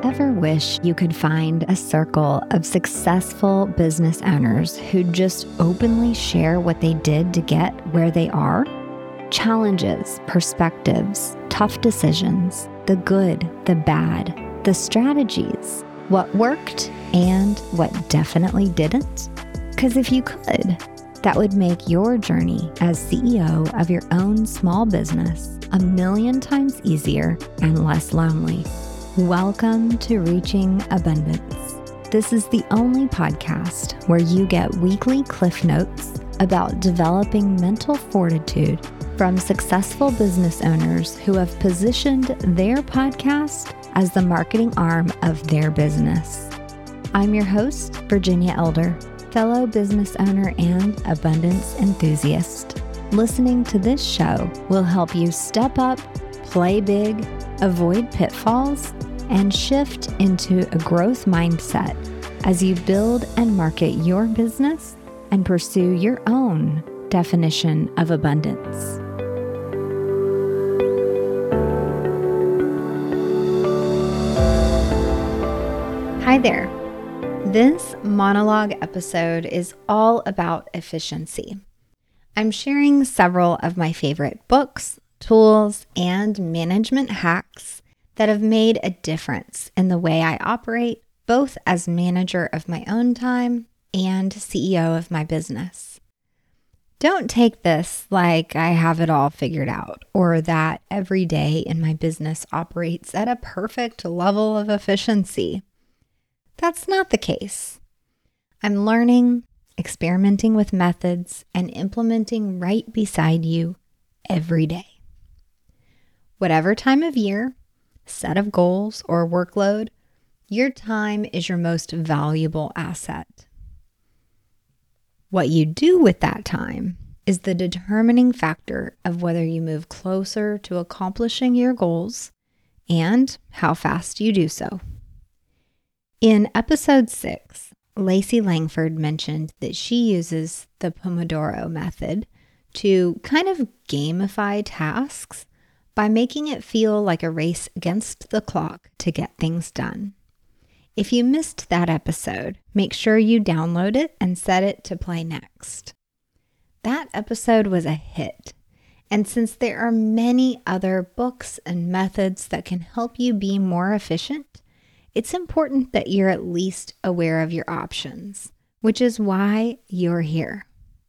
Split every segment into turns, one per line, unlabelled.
ever wish you could find a circle of successful business owners who just openly share what they did to get where they are? Challenges, perspectives, tough decisions, the good, the bad, the strategies, what worked and what definitely didn't? Because if you could, that would make your journey as CEO of your own small business 1,000,000 times easier and less lonely. Welcome to Reaching Abundance. This is the only podcast where you get weekly cliff notes about developing mental fortitude from successful business owners who have positioned their podcast as the marketing arm of their business. I'm your host, Virginia Elder, fellow business owner and abundance enthusiast. Listening to this show will help you step up, play big, avoid pitfalls, and shift into a growth mindset as you build and market your business and pursue your own definition of abundance. Hi there. This monologue episode is all about efficiency. I'm sharing several of my favorite books, tools, and management hacks that have made a difference in the way I operate, both as manager of my own time and CEO of my business. Don't take this like I have it all figured out or that every day in my business operates at a perfect level of efficiency. That's not the case. I'm learning, experimenting with methods, and implementing right beside you every day. Whatever time of year, set of goals, or workload, your time is your most valuable asset. What you do with that time is the determining factor of whether you move closer to accomplishing your goals and how fast you do so. In episode 6, Lacey Langford mentioned that she uses the Pomodoro method to kind of gamify tasks by making it feel like a race against the clock to get things done. If you missed that episode, make sure you download it and set it to play next. That episode was a hit, and since there are many other books and methods that can help you be more efficient, it's important that you're at least aware of your options, which is why you're here.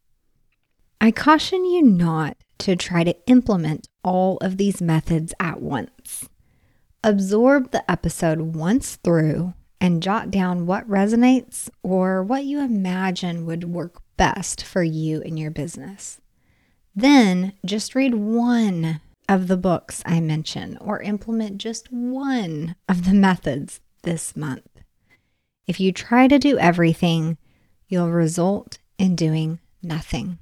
I caution you not to try to implement all of these methods at once. Absorb the episode once through and jot down what resonates or what you imagine would work best for you and your business. Then just read one of the books I mention or implement just one of the methods this month. If you try to do everything, you'll result in doing nothing.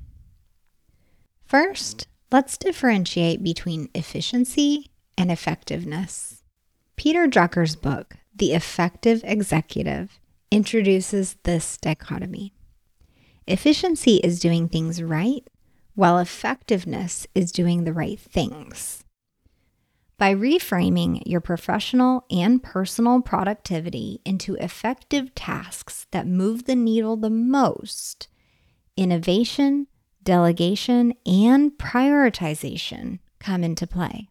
First, let's differentiate between efficiency and effectiveness. Peter Drucker's book, The Effective Executive, introduces this dichotomy. Efficiency is doing things right, while effectiveness is doing the right things. By reframing your professional and personal productivity into effective tasks that move the needle the most, innovation, delegation, and prioritization come into play.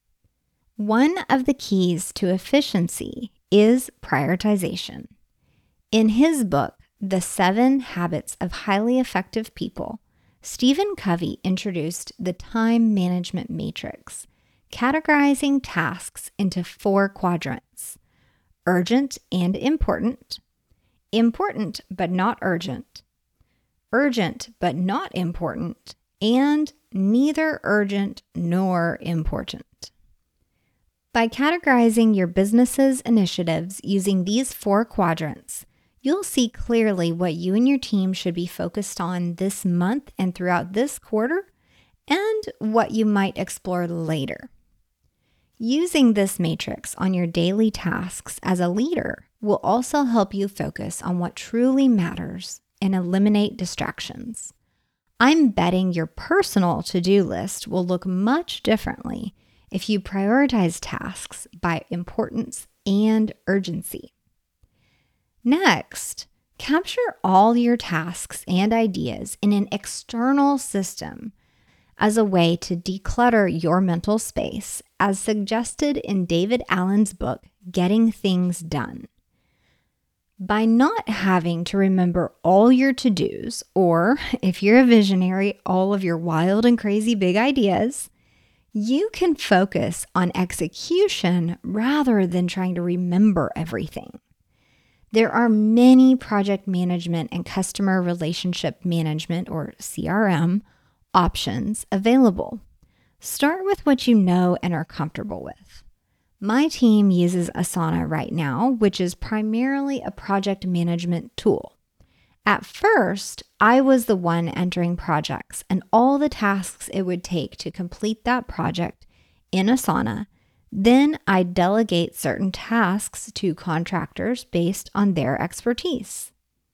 One of the keys to efficiency is prioritization. In his book, The 7 Habits of Highly Effective People, Stephen Covey introduced the time management matrix, categorizing tasks into 4 quadrants: urgent and important, important but not urgent, urgent but not important, and neither urgent nor important. By categorizing your business's initiatives using these 4 quadrants, you'll see clearly what you and your team should be focused on this month and throughout this quarter, and what you might explore later. Using this matrix on your daily tasks as a leader will also help you focus on what truly matters and eliminate distractions. I'm betting your personal to-do list will look much differently if you prioritize tasks by importance and urgency. Next, capture all your tasks and ideas in an external system as a way to declutter your mental space, as suggested in David Allen's book, Getting Things Done. By not having to remember all your to-dos, or if you're a visionary, all of your wild and crazy big ideas, you can focus on execution rather than trying to remember everything. There are many project management and customer relationship management, or CRM, options available. Start with what you know and are comfortable with. My team uses Asana right now, which is primarily a project management tool. At first, I was the one entering projects and all the tasks it would take to complete that project in Asana. Then I delegate certain tasks to contractors based on their expertise.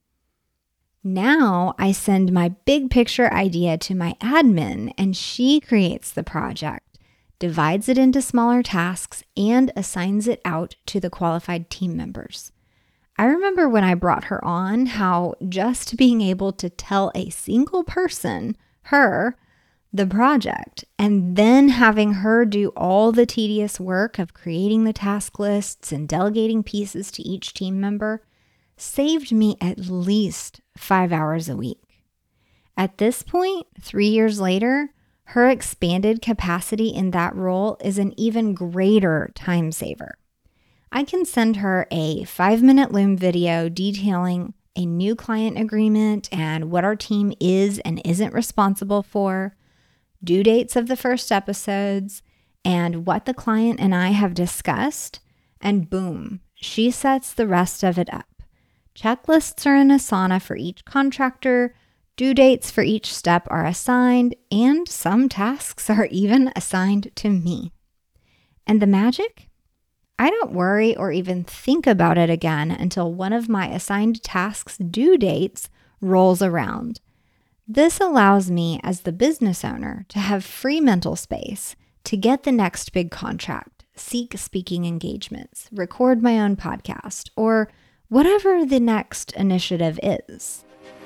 Now I send my big picture idea to my admin and she creates the project, divides it into smaller tasks, and assigns it out to the qualified team members. I remember when I brought her on how just being able to tell a single person, her, the project, and then having her do all the tedious work of creating the task lists and delegating pieces to each team member saved me at least 5 hours a week. At this point, 3 years later, her expanded capacity in that role is an even greater time saver. I can send her a 5-minute Loom video detailing a new client agreement and what our team is and isn't responsible for, due dates of the first episodes, and what the client and I have discussed, and boom, she sets the rest of it up. Checklists are in Asana for each contractor, due dates for each step are assigned, and some tasks are even assigned to me. And the magic? I don't worry or even think about it again until one of my assigned tasks' due dates rolls around. This allows me as the business owner to have free mental space to get the next big contract, seek speaking engagements, record my own podcast, or whatever the next initiative is.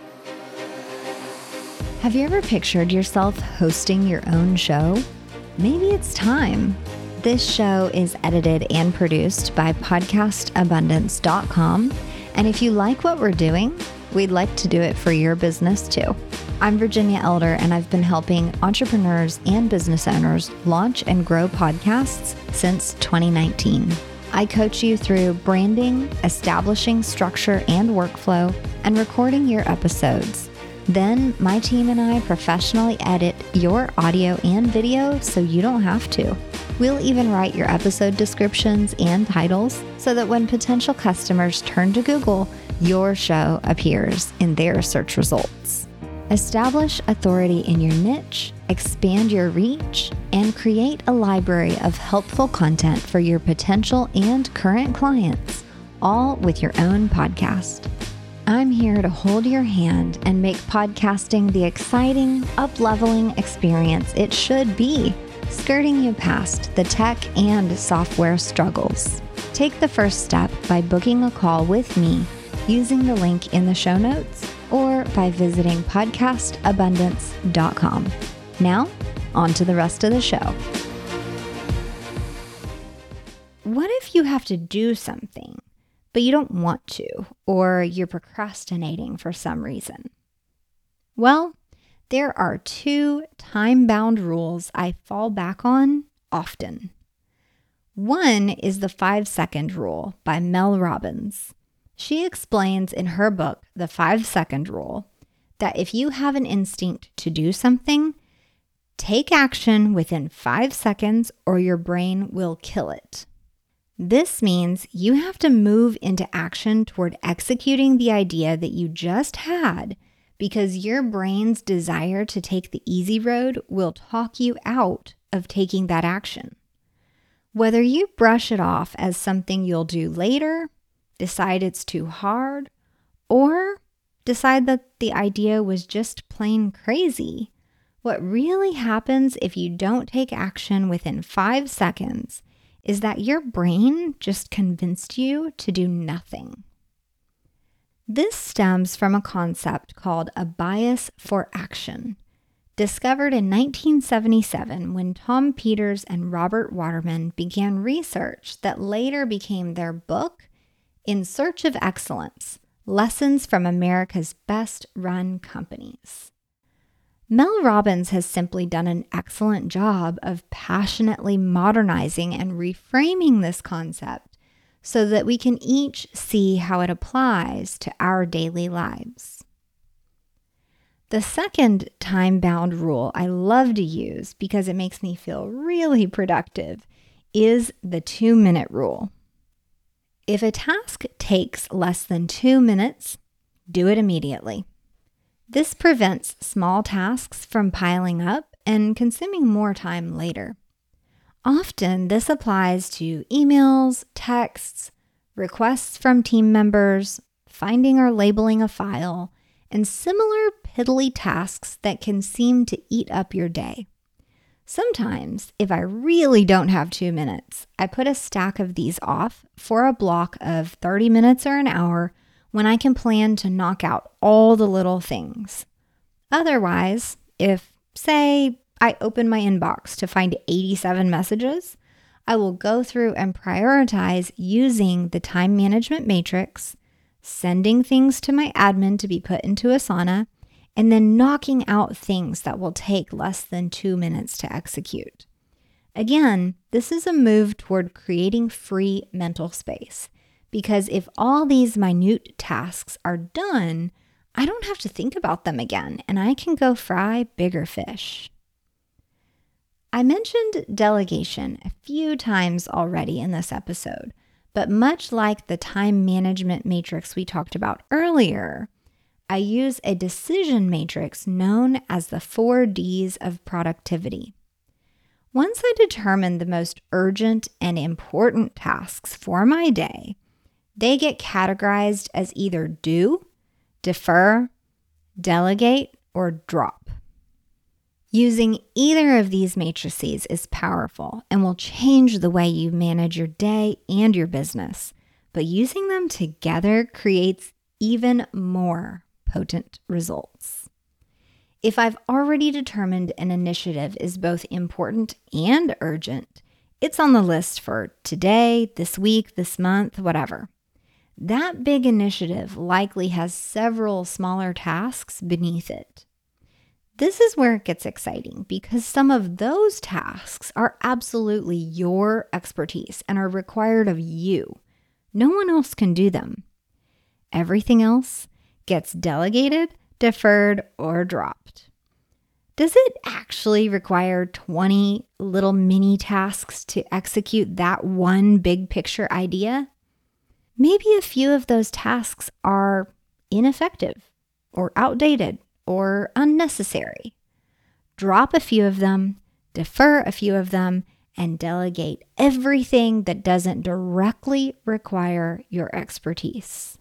Have you ever pictured yourself hosting your own show? Maybe it's time. This show is edited and produced by podcastabundance.com. And if you like what we're doing, we'd like to do it for your business too. I'm Virginia Elder, and I've been helping entrepreneurs and business owners launch and grow podcasts since 2019. I coach you through branding, establishing structure and workflow, and recording your episodes. Then my team and I professionally edit your audio and video so you don't have to. We'll even write your episode descriptions and titles so that when potential customers turn to Google, your show appears in their search results. Establish authority in your niche, expand your reach, and create a library of helpful content for your potential and current clients, all with your own podcast. I'm here to hold your hand and make podcasting the exciting, up-leveling experience it should be, skirting you past the tech and software struggles. Take the first step by booking a call with me using the link in the show notes or by visiting podcastabundance.com. Now, on to the rest of the show. What if you have to do something, but you don't want to, or you're procrastinating for some reason? Well, there are 2 time-bound rules I fall back on often. One is the 5-second rule by Mel Robbins. She explains in her book, The 5-Second Rule, that if you have an instinct to do something, take action within 5 seconds or your brain will kill it. This means you have to move into action toward executing the idea that you just had because your brain's desire to take the easy road will talk you out of taking that action. Whether you brush it off as something you'll do later, decide it's too hard, or decide that the idea was just plain crazy, what really happens if you don't take action within 5 seconds is that your brain just convinced you to do nothing. This stems from a concept called a bias for action, discovered in 1977 when Tom Peters and Robert Waterman began research that later became their book, In Search of Excellence: Lessons from America's Best Run Companies. Mel Robbins has simply done an excellent job of passionately modernizing and reframing this concept so that we can each see how it applies to our daily lives. The second time-bound rule I love to use because it makes me feel really productive is the 2-minute rule. If a task takes less than 2 minutes, do it immediately. This prevents small tasks from piling up and consuming more time later. Often, this applies to emails, texts, requests from team members, finding or labeling a file, and similar piddly tasks that can seem to eat up your day. Sometimes, if I really don't have 2 minutes, I put a stack of these off for a block of 30 minutes or an hour when I can plan to knock out all the little things. Otherwise, if, say, I open my inbox to find 87 messages, I will go through and prioritize using the time management matrix, sending things to my admin to be put into Asana, and then knocking out things that will take less than 2 minutes to execute. Again, this is a move toward creating free mental space, because if all these minute tasks are done, I don't have to think about them again, and I can go fry bigger fish. I mentioned delegation a few times already in this episode, but much like the time management matrix we talked about earlier, I use a decision matrix known as the 4 Ds of productivity. Once I determine the most urgent and important tasks for my day, they get categorized as either do, defer, delegate, or drop. Using either of these matrices is powerful and will change the way you manage your day and your business, but using them together creates even more potent results. If I've already determined an initiative is both important and urgent, it's on the list for today, this week, this month, whatever. That big initiative likely has several smaller tasks beneath it. This is where it gets exciting because some of those tasks are absolutely your expertise and are required of you. No one else can do them. Everything else gets delegated, deferred, or dropped. Does it actually require 20 little mini tasks to execute that one big picture idea? Maybe a few of those tasks are ineffective or outdated or unnecessary. Drop a few of them, defer a few of them, and delegate everything that doesn't directly require your expertise.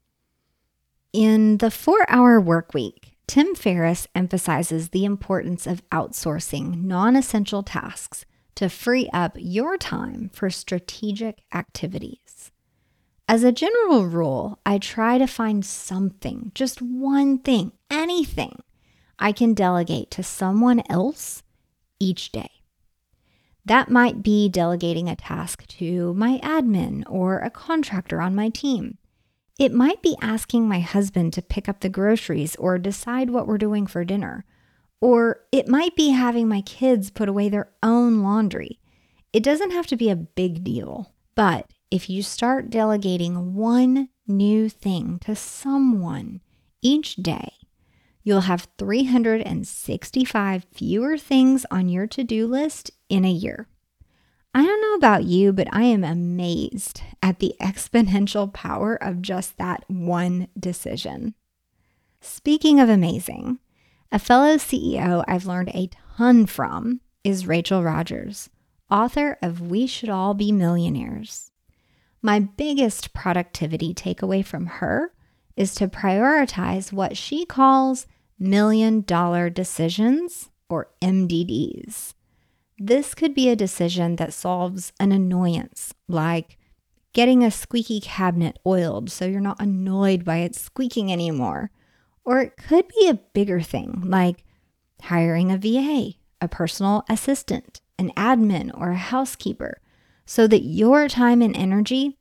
In the 4-Hour Workweek, Tim Ferriss emphasizes the importance of outsourcing non-essential tasks to free up your time for strategic activities. As a general rule, I try to find something, just one thing, anything, I can delegate to someone else each day. That might be delegating a task to my admin or a contractor on my team. It might be asking my husband to pick up the groceries or decide what we're doing for dinner. Or it might be having my kids put away their own laundry. It doesn't have to be a big deal, but if you start delegating one new thing to someone each day, you'll have 365 fewer things on your to-do list in a year. I don't know about you, but I am amazed at the exponential power of just that one decision. Speaking of amazing, a fellow CEO I've learned a ton from is Rachel Rodgers, author of We Should All Be Millionaires. My biggest productivity takeaway from her is to prioritize what she calls $1 million decisions, or MDDs. This could be a decision that solves an annoyance, like getting a squeaky cabinet oiled so you're not annoyed by it squeaking anymore. Or it could be a bigger thing, like hiring a VA, a personal assistant, an admin, or a housekeeper, so that your time and energy,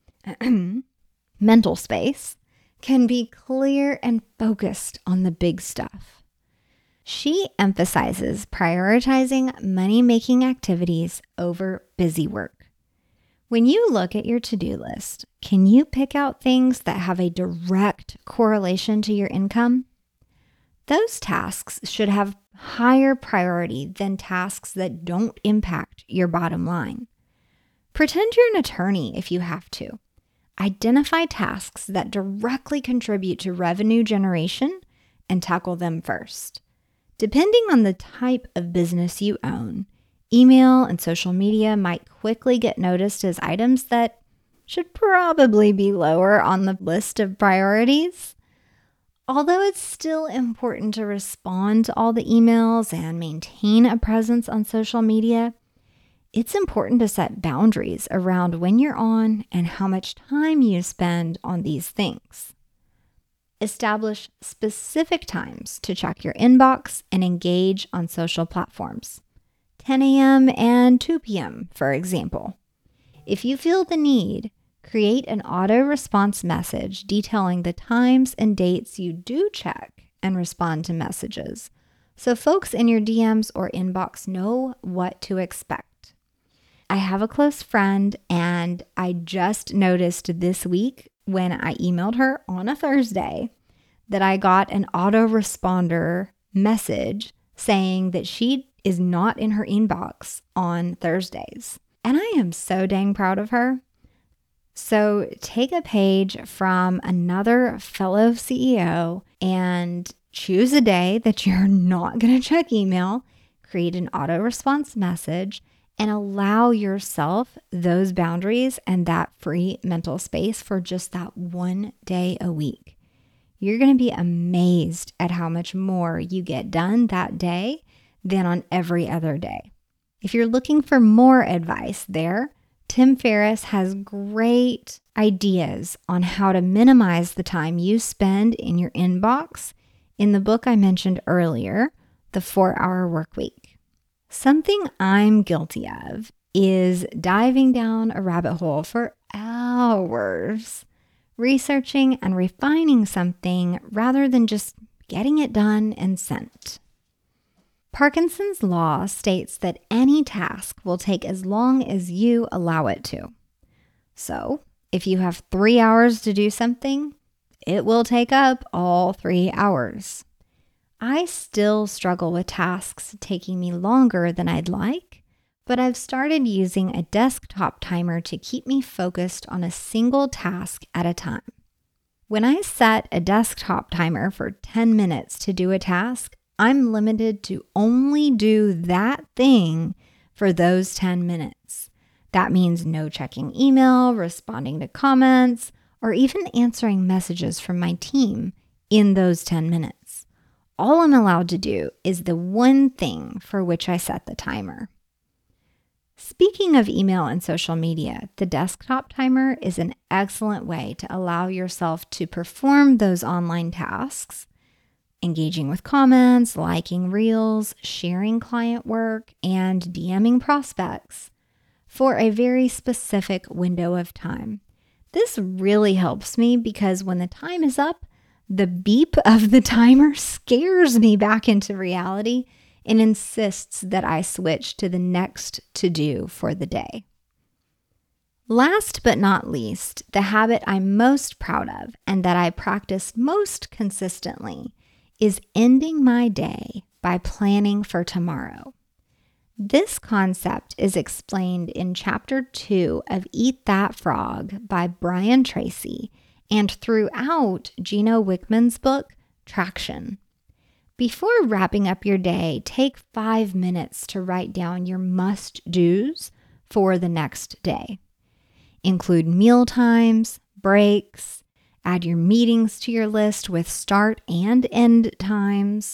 mental space, can be clear and focused on the big stuff. She emphasizes prioritizing money-making activities over busy work. When you look at your to-do list, can you pick out things that have a direct correlation to your income? Those tasks should have higher priority than tasks that don't impact your bottom line. Pretend you're an attorney if you have to. Identify tasks that directly contribute to revenue generation and tackle them first. Depending on the type of business you own, email and social media might quickly get noticed as items that should probably be lower on the list of priorities. Although it's still important to respond to all the emails and maintain a presence on social media, it's important to set boundaries around when you're on and how much time you spend on these things. Establish specific times to check your inbox and engage on social platforms. 10 a.m. and 2 p.m., for example. If you feel the need, create an auto response message detailing the times and dates you do check and respond to messages, so folks in your DMs or inbox know what to expect. I have a close friend, and I just noticed this week when I emailed her on a Thursday that I got an autoresponder message saying that she is not in her inbox on Thursdays. And I am so dang proud of her. So take a page from another fellow CEO and choose a day that you're not going to check email, create an auto-response message, and allow yourself those boundaries and that free mental space for just that one day a week. You're going to be amazed at how much more you get done that day than on every other day. If you're looking for more advice there, Tim Ferriss has great ideas on how to minimize the time you spend in your inbox in the book I mentioned earlier, The 4-Hour Workweek. Something I'm guilty of is diving down a rabbit hole for hours, researching and refining something rather than just getting it done and sent. Parkinson's law states that any task will take as long as you allow it to. So, if you have 3 hours to do something, it will take up all 3 hours. I still struggle with tasks taking me longer than I'd like, but I've started using a desktop timer to keep me focused on a single task at a time. When I set a desktop timer for 10 minutes to do a task, I'm limited to only do that thing for those 10 minutes. That means no checking email, responding to comments, or even answering messages from my team in those 10 minutes. All I'm allowed to do is the one thing for which I set the timer. Speaking of email and social media, the desktop timer is an excellent way to allow yourself to perform those online tasks, engaging with comments, liking reels, sharing client work, and DMing prospects for a very specific window of time. This really helps me because when the time is up, the beep of the timer scares me back into reality and insists that I switch to the next to-do for the day. Last but not least, the habit I'm most proud of and that I practice most consistently is ending my day by planning for tomorrow. This concept is explained in Chapter 2 of Eat That Frog by Brian Tracy and throughout Gino Wickman's book, Traction. Before wrapping up your day, take 5 minutes to write down your must-dos for the next day. Include meal times, breaks, add your meetings to your list with start and end times,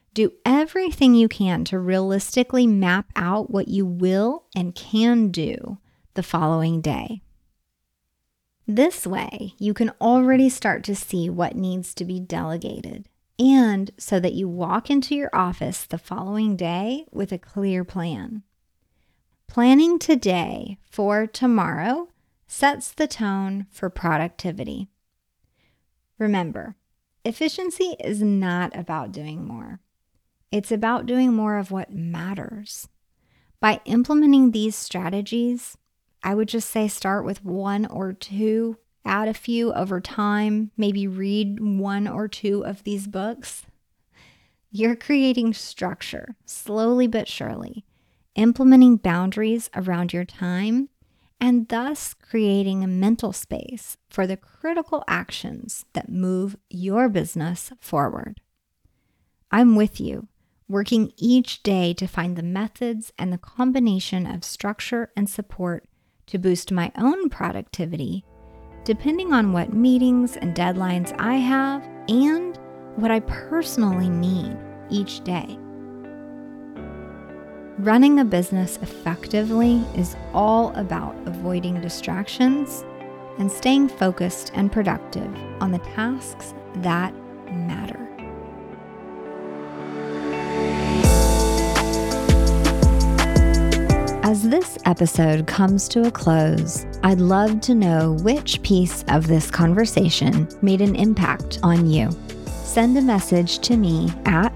Do everything you can to realistically map out what you will and can do the following day. This way, you can already start to see what needs to be delegated, and so that you walk into your office the following day with a clear plan. Planning today for tomorrow sets the tone for productivity. Remember, efficiency is not about doing more. It's about doing more of what matters. By implementing these strategies, I would just say start with 1 or 2, add a few over time, maybe read 1 or 2 of these books. You're creating structure, slowly but surely, implementing boundaries around your time, and thus creating a mental space for the critical actions that move your business forward. I'm with you, working each day to find the methods and the combination of structure and support to boost my own productivity, depending on what meetings and deadlines I have and what I personally need each day. Running a business effectively is all about avoiding distractions and staying focused and productive on the tasks that matter. As this episode comes to a close, I'd love to know which piece of this conversation made an impact on you. Send a message to me at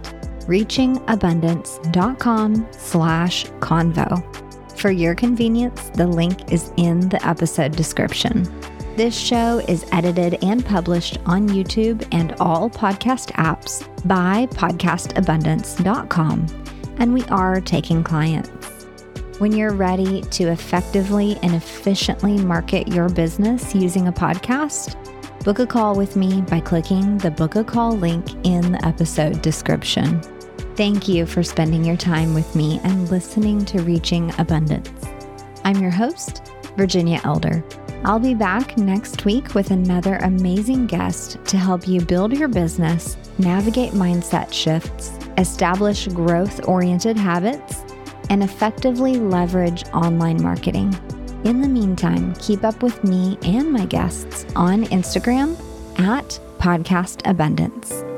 reachingabundance.com/convo. For your convenience, the link is in the episode description. This show is edited and published on YouTube and all podcast apps by podcastabundance.com, and we are taking clients. When you're ready to effectively and efficiently market your business using a podcast, book a call with me by clicking the Book a Call link in the episode description. Thank you for spending your time with me and listening to Reaching Abundance. I'm your host, Virginia Elder. I'll be back next week with another amazing guest to help you build your business, navigate mindset shifts, establish growth-oriented habits, and effectively leverage online marketing. In the meantime, keep up with me and my guests on Instagram at Podcast Abundance.